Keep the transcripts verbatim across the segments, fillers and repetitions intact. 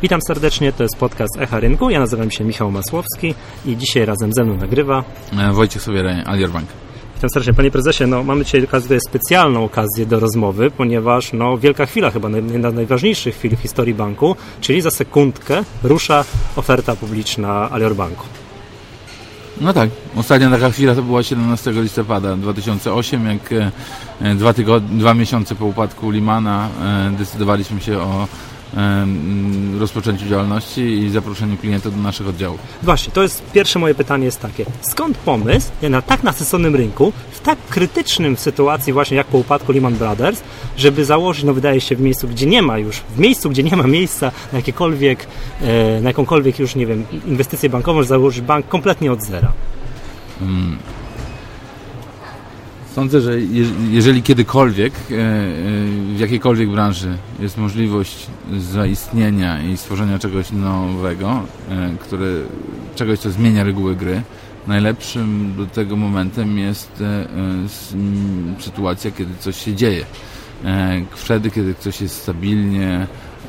Witam serdecznie, to jest podcast Echa Rynku. Ja nazywam się Michał Masłowski i dzisiaj razem ze mną nagrywa Wojciech Sobieraj, Alior Bank. Witam serdecznie. Panie prezesie, no, mamy dzisiaj okazję, specjalną okazję do rozmowy, ponieważ no, wielka chwila, chyba jedna z najważniejszych chwil w historii banku, czyli za sekundkę rusza oferta publiczna Alior Banku. No tak, ostatnia taka chwila to była siedemnastego listopada dwa tysiące ósmego, jak dwa, tygodnie, dwa miesiące po upadku Lehmana decydowaliśmy się o rozpoczęciu działalności i zaproszeniu klienta do naszych oddziałów. Właśnie, to jest pierwsze moje pytanie jest takie. Skąd pomysł na tak nasyconym rynku, w tak krytycznym sytuacji właśnie jak po upadku Lehman Brothers, żeby założyć, no wydaje się, w miejscu, gdzie nie ma już, w miejscu, gdzie nie ma miejsca na jakiekolwiek, na jakąkolwiek już, nie wiem, inwestycję bankową, założyć bank kompletnie od zera? Hmm. Sądzę, że jeżeli kiedykolwiek w jakiejkolwiek branży jest możliwość zaistnienia i stworzenia czegoś nowego, które, czegoś, co zmienia reguły gry, najlepszym do tego momentem jest sytuacja, kiedy coś się dzieje. Wtedy, kiedy coś jest stabilnie,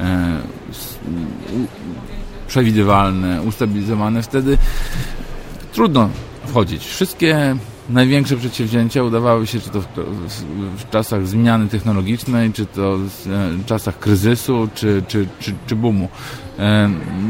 przewidywalne, ustabilizowane, wtedy trudno wchodzić. Wszystkie największe przedsięwzięcia udawały się, czy to w, w, w czasach zmiany technologicznej, czy to w czasach kryzysu, czy, czy, czy, czy boomu. E,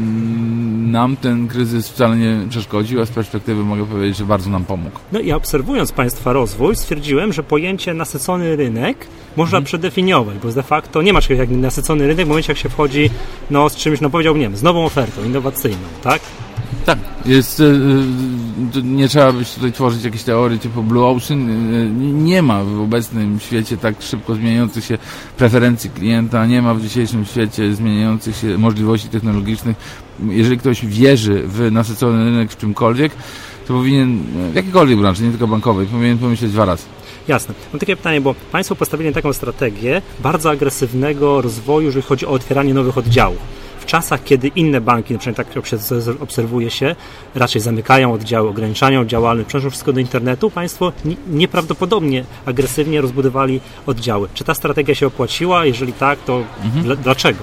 nam ten kryzys wcale nie przeszkodził, a z perspektywy mogę powiedzieć, że bardzo nam pomógł. No i obserwując Państwa rozwój, stwierdziłem, że pojęcie nasycony rynek można hmm. przedefiniować, bo de facto nie ma czegoś jak nasycony rynek w momencie, jak się wchodzi no, z czymś, no powiedziałbym, nie wiem, z nową ofertą innowacyjną, tak? Tak, jest, nie trzeba być tutaj tworzyć jakiejś teorii typu Blue Ocean. Nie ma w obecnym świecie tak szybko zmieniających się preferencji klienta, nie ma w dzisiejszym świecie zmieniających się możliwości technologicznych. Jeżeli ktoś wierzy w nasycony rynek w czymkolwiek, to powinien, w jakiejkolwiek branży, nie tylko bankowej, powinien pomyśleć dwa razy. Jasne. Mam takie pytanie, bo Państwo postawili taką strategię bardzo agresywnego rozwoju, jeżeli chodzi o otwieranie nowych oddziałów. W czasach, kiedy inne banki, na przykład tak obserwuje się, raczej zamykają oddziały, ograniczają działalność, przenoszą wszystko do internetu, Państwo nieprawdopodobnie agresywnie rozbudowali oddziały. Czy ta strategia się opłaciła? Jeżeli tak, to mhm. dlaczego?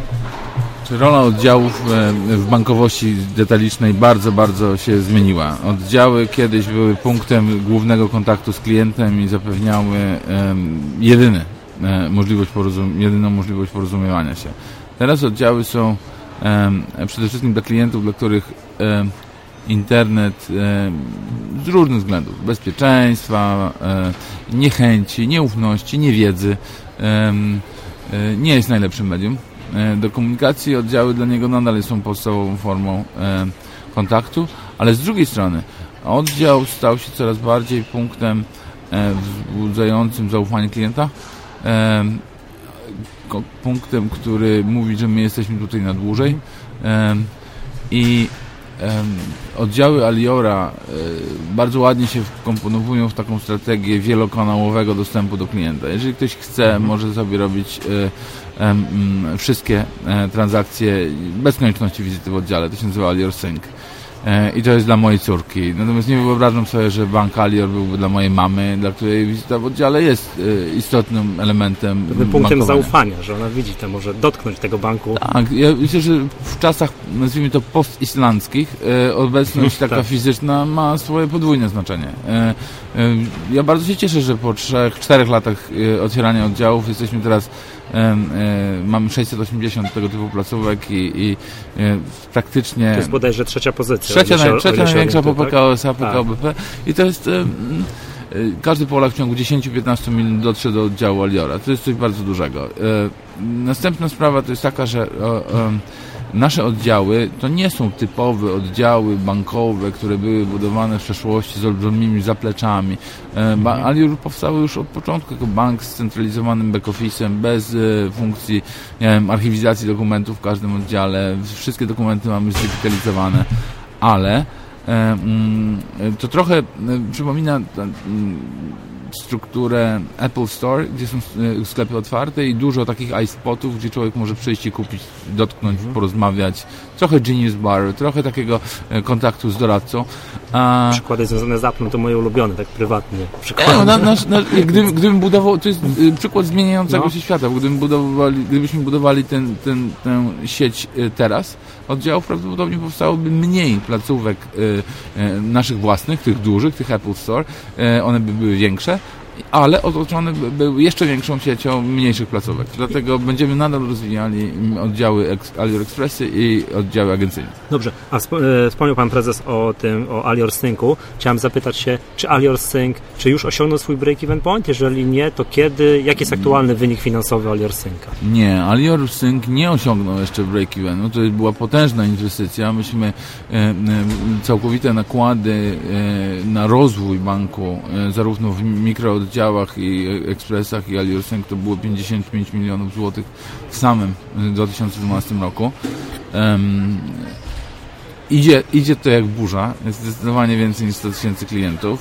Rola oddziałów w bankowości detalicznej bardzo, bardzo się zmieniła. Oddziały kiedyś były punktem głównego kontaktu z klientem i zapewniały jedyny, możliwość porozum- jedyną możliwość porozumiewania się. Teraz oddziały są e, przede wszystkim dla klientów, dla których e, internet e, z różnych względów, bezpieczeństwa, e, niechęci, nieufności, niewiedzy e, e, nie jest najlepszym medium. E, do komunikacji oddziały dla niego nadal są podstawową formą e, kontaktu, ale z drugiej strony oddział stał się coraz bardziej punktem e, wzbudzającym zaufanie klienta, e, punktem, który mówi, że my jesteśmy tutaj na dłużej um, i um, oddziały Aliora um, bardzo ładnie się wkomponowują w taką strategię wielokanałowego dostępu do klienta. Jeżeli ktoś chce, może sobie robić um, um, wszystkie um, transakcje bez konieczności wizyty w oddziale. To się nazywa Alior Sync. I to jest dla mojej córki. Natomiast nie wyobrażam sobie, że bank Alior byłby dla mojej mamy, dla której wizyta w oddziale jest istotnym elementem pewnym punktem zaufania, że ona widzi, to może dotknąć tego banku. Tak, ja myślę, że w czasach, nazwijmy to postislandzkich, obecność taka tak. fizyczna ma swoje podwójne znaczenie. Ja bardzo się cieszę, że po trzech, czterech latach otwierania oddziałów jesteśmy teraz mamy sześćset osiemdziesiąt tego typu placówek i, i praktycznie... To jest bodajże trzecia pozycja. Trzecia, naj, trzecia największa po P K O S A, P K O B P i to jest... Każdy Polak w ciągu dziesięć do piętnastu minut dotrze do oddziału Aliora. To jest coś bardzo dużego. Następna sprawa to jest taka, że nasze oddziały to nie są typowe oddziały bankowe, które były budowane w przeszłości z olbrzymimi zapleczami. Alior powstały już od początku jako bank z centralizowanym back-office'em, bez funkcji nie wiem, archiwizacji dokumentów w każdym oddziale. Wszystkie dokumenty mamy zdigitalizowane, ale to trochę przypomina strukturę Apple Store, gdzie są sklepy otwarte i dużo takich iSpotów, gdzie człowiek może przyjść i kupić, dotknąć, mhm. porozmawiać. Trochę Genius Bar, trochę takiego kontaktu z doradcą. A... Przykłady związane z Applem to moje ulubione, tak prywatnie. No, na, na, na, gdybym, gdybym budował, to jest przykład zmieniającego no. się świata. Gdybym budowali, gdybyśmy budowali ten, ten, tę sieć teraz, oddziałów, prawdopodobnie powstałoby mniej placówek e, e, naszych własnych, tych dużych, tych Apple Store. E, one by były większe, ale otoczone by były jeszcze większą siecią mniejszych placówek. Dlatego będziemy nadal rozwijali oddziały AliExpressy i oddziały agencyjne. Dobrze, a wspomniał Pan Prezes o tym, o AliOrSyncu. Chciałem zapytać się, czy AliOrSync, czy już osiągnął swój break-even point? Jeżeli nie, to kiedy? Jaki jest aktualny wynik finansowy AliOrSynca? Nie, AliOrSync nie osiągnął jeszcze break-evenu. To była potężna inwestycja. Myśmy e, e, całkowite nakłady e, na rozwój banku, e, zarówno w mikro działach i ekspresach i AliOrSync to było pięćdziesiąt pięć milionów złotych w samym dwa tysiące dwunastym roku. Um, idzie, idzie to jak burza, jest zdecydowanie więcej niż sto tysięcy klientów.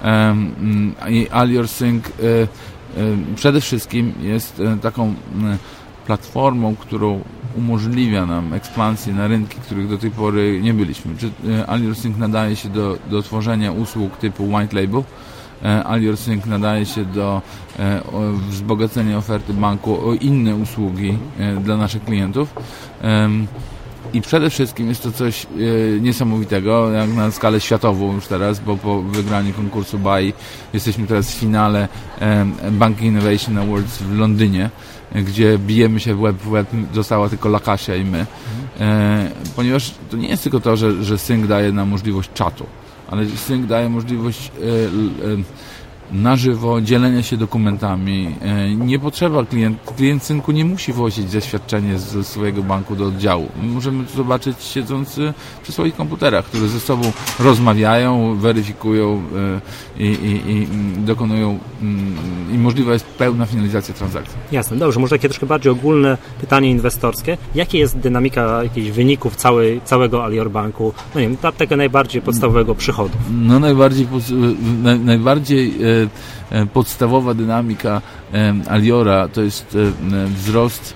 Um, I AliOrSync e, e, przede wszystkim jest e, taką e, platformą, którą umożliwia nam ekspansję na rynki, których do tej pory nie byliśmy. Czy e, AliOrSync nadaje się do, do tworzenia usług typu white label. AliOrSync nadaje się do e, o, wzbogacenia oferty banku o inne usługi e, dla naszych klientów. E, I przede wszystkim jest to coś e, niesamowitego, jak na skalę światową już teraz, bo po wygraniu konkursu B A I jesteśmy teraz w finale e, Banking Innovation Awards w Londynie, e, gdzie bijemy się w łeb w łeb, została tylko Lakasia i my. E, ponieważ to nie jest tylko to, że, że Sync daje nam możliwość czatu, ale Sync daje możliwość e, e, na żywo dzielenia się dokumentami. E, nie potrzeba, klient, klient Syncu nie musi wozić zaświadczenie ze swojego banku do oddziału. My możemy to zobaczyć siedząc przy swoich komputerach, które ze sobą rozmawiają, weryfikują e, i, i, i dokonują i, i możliwa jest pełna finalizacja transakcji. Jasne, dobrze, może takie troszkę bardziej ogólne pytanie inwestorskie. Jakie jest dynamika jakichś wyników całej, całego Alior Banku? No nie wiem, tego najbardziej podstawowego przychodu. No najbardziej, naj, najbardziej e, e, podstawowa dynamika e, Aliora to jest e, wzrost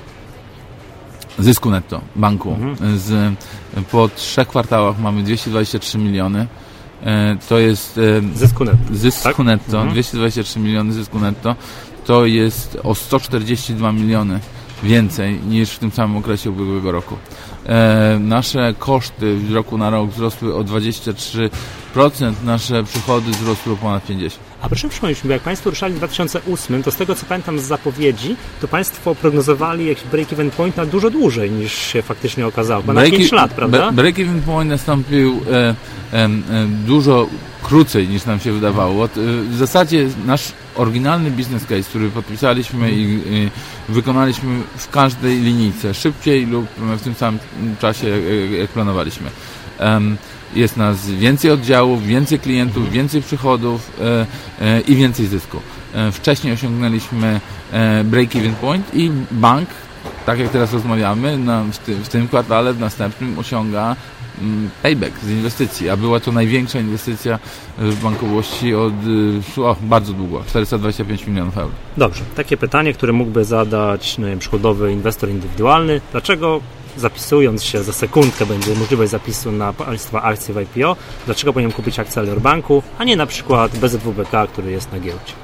zysku netto banku. Mhm. Z, po trzech kwartałach mamy dwieście dwadzieścia trzy miliony. E, to jest e, zysku netto. Zysku tak? netto, mhm. dwieście dwadzieścia trzy miliony zysku netto. To jest o sto czterdzieści dwa miliony więcej niż w tym samym okresie ubiegłego roku. E, nasze koszty z roku na rok wzrosły o dwadzieścia trzy procent, nasze przychody wzrosły o ponad pięćdziesiąt procent. A proszę przypomnieć, bo jak Państwo ruszali w dwa tysiące ósmym, to z tego co pamiętam z zapowiedzi, to Państwo prognozowali jakiś break-even point na dużo dłużej niż się faktycznie okazało, bo na pięć lat, prawda? Break-even point nastąpił e, e, e, dużo krócej niż nam się wydawało. W zasadzie nasz oryginalny business case, który podpisaliśmy i, i wykonaliśmy w każdej linijce, szybciej lub w tym samym czasie, jak, jak planowaliśmy. Um, jest nas więcej oddziałów, więcej klientów, więcej przychodów e, e, i więcej zysku. E, wcześniej osiągnęliśmy e, break-even point i bank, tak jak teraz rozmawiamy, na, w, ty, w tym kwartale, w następnym osiąga payback z inwestycji, a była to największa inwestycja w bankowości od o, bardzo długo, czterysta dwadzieścia pięć milionów euro. Dobrze, takie pytanie, które mógłby zadać no wiem, przychodowy inwestor indywidualny. Dlaczego zapisując się za sekundkę będzie możliwość zapisu na Państwa akcje w I P O, dlaczego powinien kupić akcję Alior Banku, a nie na przykład B Z W B K, który jest na giełdzie?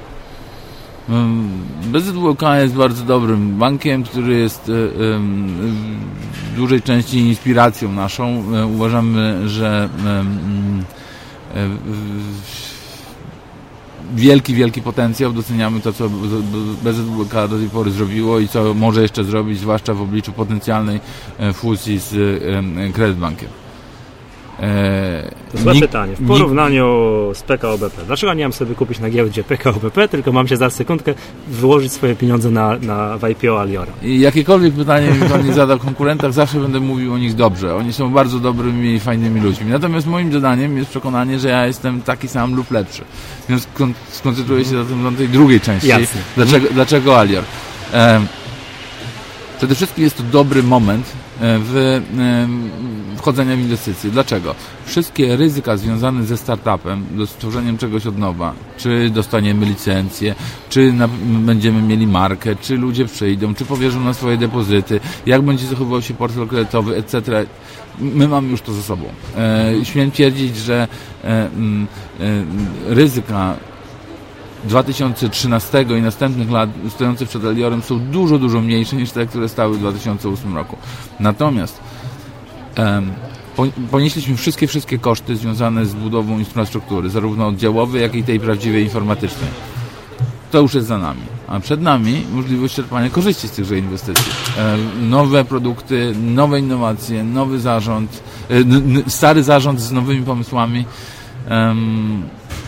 B Z W K jest bardzo dobrym bankiem, który jest w dużej części inspiracją naszą. Uważamy, że wielki, wielki potencjał, doceniamy to, co B Z W K do tej pory zrobiło i co może jeszcze zrobić, zwłaszcza w obliczu potencjalnej fuzji z Kredytbankiem. To złe Nik- pytanie. W porównaniu nik- z P K O B P. Dlaczego nie mam sobie kupić na giełdzie P K O B P, tylko mam się za sekundkę wyłożyć swoje pieniądze na, na w I P O Aliora? I jakiekolwiek pytanie mi Pan nie zada o konkurentach, zawsze będę mówił o nich dobrze. Oni są bardzo dobrymi i fajnymi ludźmi. Natomiast moim zadaniem jest przekonanie, że ja jestem taki sam lub lepszy. Więc skon- skoncentruję się zatem na tej drugiej części. Jasne. Dlaczego, dlaczego Alior? Um, Przede wszystkim jest to dobry moment w wchodzenia w inwestycje. Dlaczego? Wszystkie ryzyka związane ze startupem, ze stworzeniem czegoś od nowa, czy dostaniemy licencję, czy na, będziemy mieli markę, czy ludzie przyjdą, czy powierzą nam swoje depozyty, jak będzie zachowywał się portfel kredytowy, et cetera. My mamy już to za sobą. E, śmiem twierdzić, że e, e, ryzyka dwa tysiące trzynastego i następnych lat stojące przed Aliorem są dużo, dużo mniejsze niż te, które stały w dwa tysiące ósmym roku. Natomiast em, ponieśliśmy wszystkie, wszystkie koszty związane z budową infrastruktury, zarówno oddziałowej, jak i tej prawdziwej informatycznej. To już jest za nami. A przed nami możliwość czerpania korzyści z tychże inwestycji. E, nowe produkty, nowe innowacje, nowy zarząd, e, n, stary zarząd z nowymi pomysłami. Em,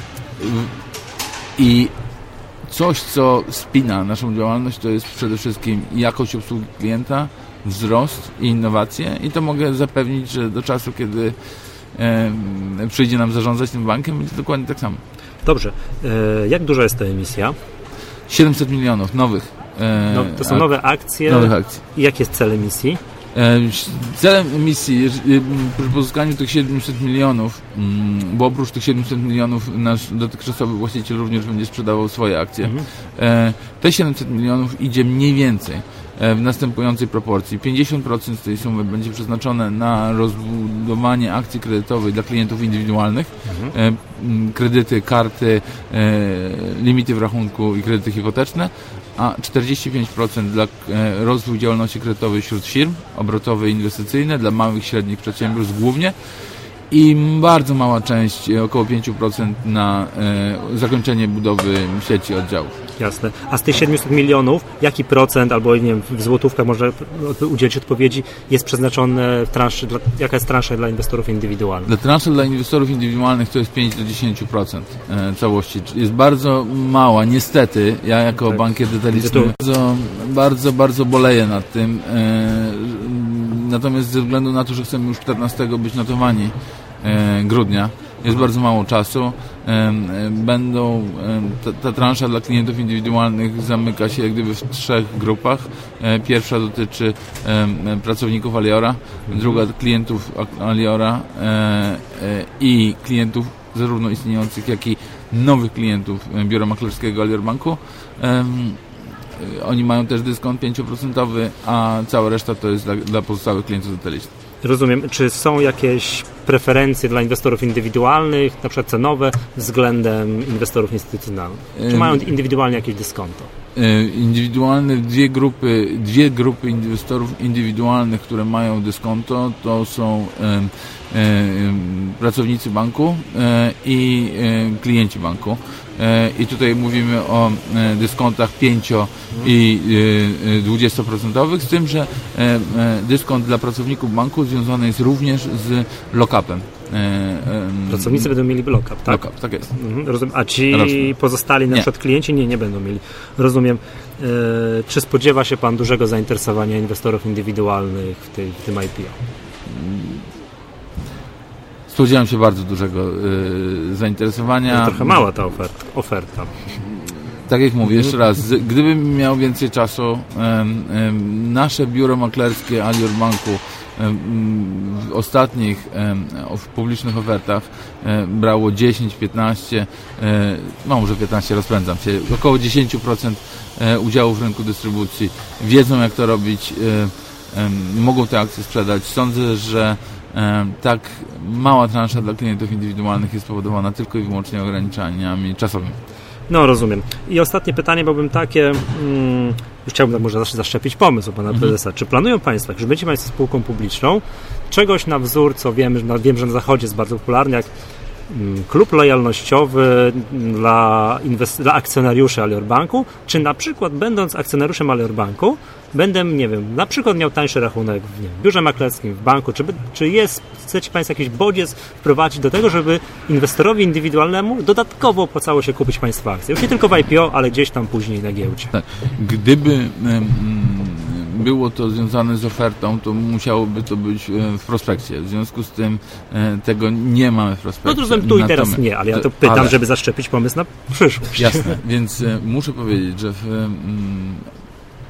I coś, co spina naszą działalność, to jest przede wszystkim jakość obsługi klienta, wzrost i innowacje. I to mogę zapewnić, że do czasu, kiedy e, przyjdzie nam zarządzać tym bankiem, będzie dokładnie tak samo. Dobrze. E, jak duża jest ta emisja? siedemset milionów nowych. E, no, to są nowe akcje. Nowych akcji. I jaki jest cel emisji? Celem emisji przy pozyskaniu tych siedemset milionów, bo oprócz tych siedemset milionów nasz dotychczasowy właściciel również będzie sprzedawał swoje akcje. Mhm. Te siedemset milionów idzie mniej więcej w następującej proporcji. pięćdziesiąt procent z tej sumy będzie przeznaczone na rozbudowanie akcji kredytowej dla klientów indywidualnych, mhm. kredyty, karty, limity w rachunku i kredyty hipoteczne, a czterdzieści pięć procent dla e, rozwój działalności kredytowej wśród firm, obrotowe i inwestycyjne, dla małych i średnich przedsiębiorstw głównie i bardzo mała część, około pięć procent na e, zakończenie budowy sieci oddziałów. Jasne. A z tych siedemset milionów, jaki procent, albo nie wiem, w złotówkach może udzielić odpowiedzi, jest przeznaczone w transzy, dla, jaka jest transza dla inwestorów indywidualnych? Dla transzy dla inwestorów indywidualnych to jest pięć do dziesięciu procent e, całości. Jest bardzo mała, niestety, ja jako tak. bankier detaliczny bardzo, bardzo, bardzo boleję nad tym. E, natomiast ze względu na to, że chcemy już czternastego być notowani e, grudnia, jest bardzo mało czasu. Będą, ta, ta transza dla klientów indywidualnych zamyka się jak gdyby w trzech grupach. Pierwsza dotyczy pracowników Aliora, druga klientów Aliora i klientów zarówno istniejących, jak i nowych klientów biura maklerskiego Alior Banku. Oni mają też dyskont pięć procent, a cała reszta to jest dla, dla pozostałych klientów detalicznych. Rozumiem. Czy są jakieś preferencje dla inwestorów indywidualnych, na przykład cenowe, względem inwestorów instytucjonalnych? Czy mają indywidualnie jakieś dyskonto? Indywidualne, dwie grupy, dwie grupy inwestorów indywidualnych, które mają dyskonto, to są e, e, pracownicy banku e, i e, klienci banku. I tutaj mówimy o dyskontach pięć i dwadzieścia procent, z tym, że dyskont dla pracowników banku związany jest również z lock-upem. Pracownicy będą mieli lock-up, tak? Lock-up, tak jest. Mhm, rozumiem. A ci Rozumiem. pozostali, na nie. przykład klienci, nie, nie będą mieli. Rozumiem. E, czy spodziewa się Pan dużego zainteresowania inwestorów indywidualnych w, tej, w tym I P O? Spodziewam się bardzo dużego y, zainteresowania. To trochę mała ta oferta. oferta. Tak jak mówię, jeszcze raz, gdybym miał więcej czasu, y, y, nasze biuro maklerskie Alior Banku y, w ostatnich y, w publicznych ofertach y, brało dziesięć piętnaście, y, no może piętnaście, rozpędzam się, około dziesięć procent y, udziału w rynku dystrybucji. Wiedzą, jak to robić, y, y, mogą te akcje sprzedać. Sądzę, że tak mała transza dla klientów indywidualnych jest spowodowana tylko i wyłącznie ograniczeniami czasowymi. No, rozumiem. I ostatnie pytanie byłbym takie, hmm, już chciałbym może zawsze zaszczepić pomysł pana mhm. prezesa. Czy planują Państwo, że będziecie Państwo spółką publiczną, czegoś na wzór, co wiem, no, wiem, że na Zachodzie jest bardzo popularny, jak hmm, klub lojalnościowy dla, inwest- dla akcjonariuszy Alior Banku, czy na przykład będąc akcjonariuszem Alior Banku, będę, nie wiem, na przykład miał tańszy rachunek w, nie wiem, biurze maklerskim, w banku. Czy, czy jest, chcecie Państwo jakiś bodziec wprowadzić do tego, żeby inwestorowi indywidualnemu dodatkowo opłacało się kupić Państwa akcje? Już nie tylko w I P O, ale gdzieś tam później na giełdzie. Tak. Gdyby um, było to związane z ofertą, to musiałoby to być w prospekcie. W związku z tym tego nie mamy w prospekcie. No to rozumiem, tu i teraz Natomiast, nie, ale ja to pytam, ale, żeby zaszczepić pomysł na przyszłość. Jasne, więc muszę powiedzieć, że w,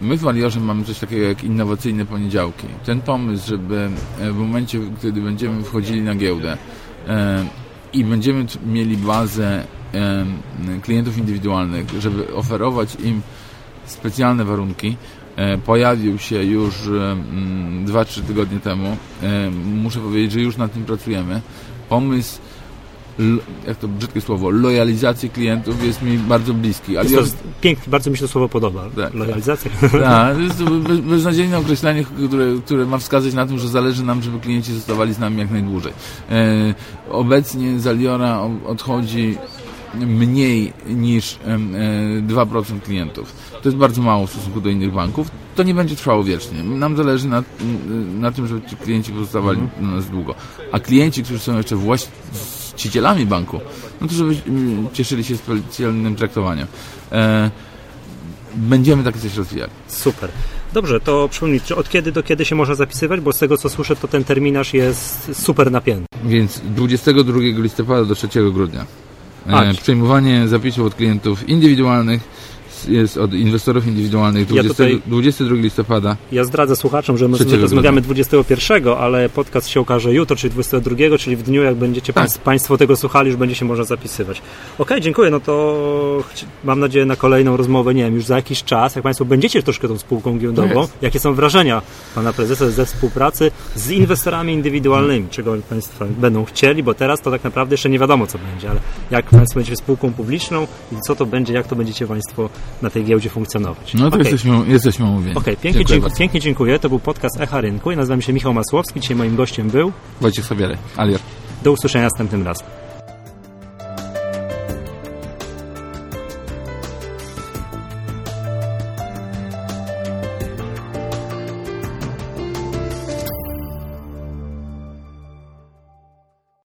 My w Aliorze mamy coś takiego jak innowacyjne poniedziałki. Ten pomysł, żeby w momencie, kiedy będziemy wchodzili na giełdę e, i będziemy mieli bazę e, klientów indywidualnych, żeby oferować im specjalne warunki, e, pojawił się już dwa trzy tygodnie temu. E, muszę powiedzieć, że już nad tym pracujemy. Pomysł, jak to brzydkie słowo, lojalizacji klientów jest mi bardzo bliski. Ale jest to pięknie, bardzo mi się to słowo podoba. Tak, lojalizacja. Tak, to jest beznadziejne określenie, które, które ma wskazać na tym, że zależy nam, żeby klienci zostawali z nami jak najdłużej. E, obecnie z Aliora odchodzi mniej niż e, dwa procent klientów. To jest bardzo mało w stosunku do innych banków. To nie będzie trwało wiecznie. Nam zależy na, na tym, żeby ci klienci pozostawali mhm. na nas długo. A klienci, którzy są jeszcze właścicielami banku, no to żeby cieszyli się specjalnym traktowaniem. E, będziemy takie coś rozwijali. Super. Dobrze, to przypomnij, czy od kiedy do kiedy się można zapisywać? Bo z tego, co słyszę, to ten terminarz jest super napięty. Więc dwudziestego drugiego listopada do trzeciego grudnia. E, przejmowanie zapisów od klientów indywidualnych jest od inwestorów indywidualnych dwudziestego, ja tutaj, dwudziestego drugiego listopada. Ja zdradzę słuchaczom, że my rozmawiamy dwudziestego pierwszego, ale podcast się ukaże jutro, czyli dwudziestego drugiego, czyli w dniu, jak będziecie tak. Państwo tego słuchali, już będzie się można zapisywać. Okej, okay, dziękuję. No to mam nadzieję na kolejną rozmowę, nie wiem, już za jakiś czas, jak Państwo będziecie troszkę tą spółką giełdową, jakie są wrażenia Pana Prezesa ze współpracy z inwestorami indywidualnymi, czego Państwo będą chcieli, bo teraz to tak naprawdę jeszcze nie wiadomo, co będzie, ale jak Państwo będziecie spółką publiczną i co to będzie, jak to będziecie Państwo na tej giełdzie funkcjonować. No to okay. jesteśmy, jesteśmy umówieni. Okej, okay, pięknie, dziękuję pięknie dziękuję. To był podcast Echa Rynku i nazywam się Michał Masłowski. Dzisiaj moim gościem był Wojciech Sobieraj, Alior. Do usłyszenia następnym razem.